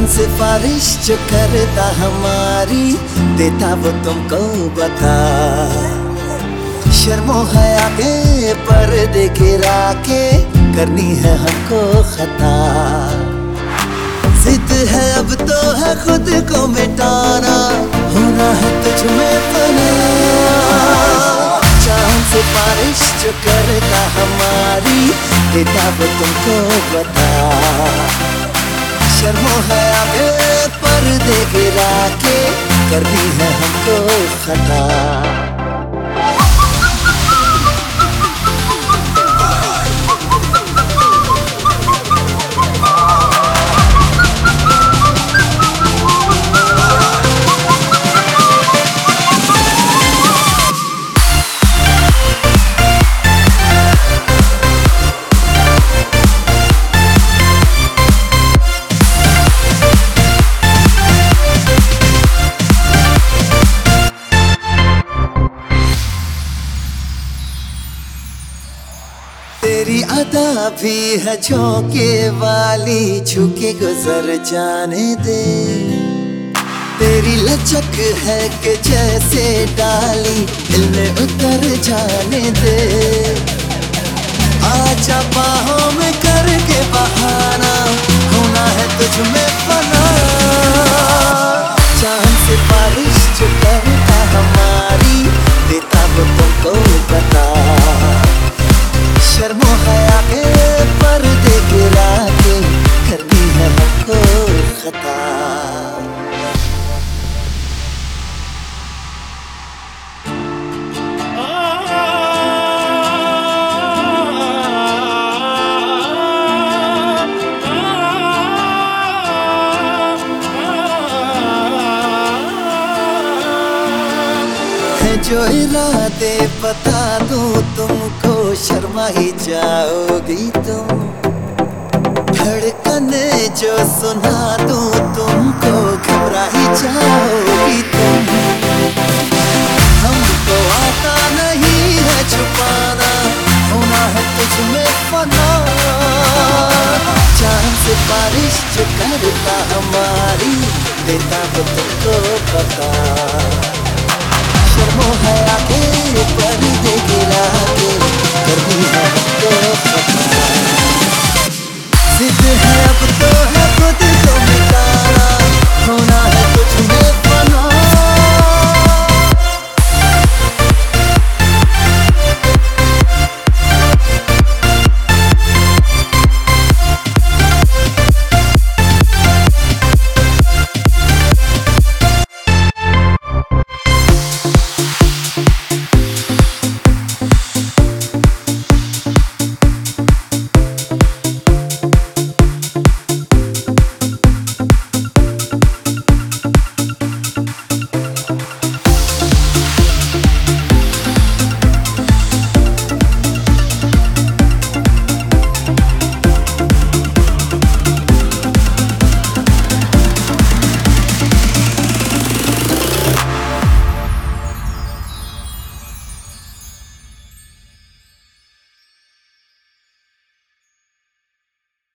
सिफारिश जो करता हमारी, देता वो तुमको बता। शर्मो है आगे पर्दे गिरा के, करनी है हमको खता। जिद है अब तो है खुद को मिटाना, होना है तुझ में पना। चांद सिफारिश जो करता हमारी, देता वो तुमको बता। शर्मो है आगे पर्दे गिरा के, करनी है हमको खता। तेरी अदा भी है झोंके वाली, झुके गुजर जाने दे। तेरी लचक है कि जैसे डाली, दिल में उतर जाने दे। आजा बाहों में करके बहाना, होना है तुझ में पना। चांद सिफारिश जो करता हमारी, देता वो तुमको बता। शर्मो है आगे पर्दे गिरा के, करनी है हमको खता। जो इरादे बता दूं तुमको, शर्मा ही जाओगी तुम। धड़कने जो सुना दूं तुमको, घबरा ही जाओगी तुम। हमको आता नहीं है छुपाना, होना है तुझ में फना। चांद सिफारिश जो करता हमारी, देता वो तुमको पता। शर्मो है आगे पर्दे गिरा के, करनी है हमको खता। जिद है अब तो है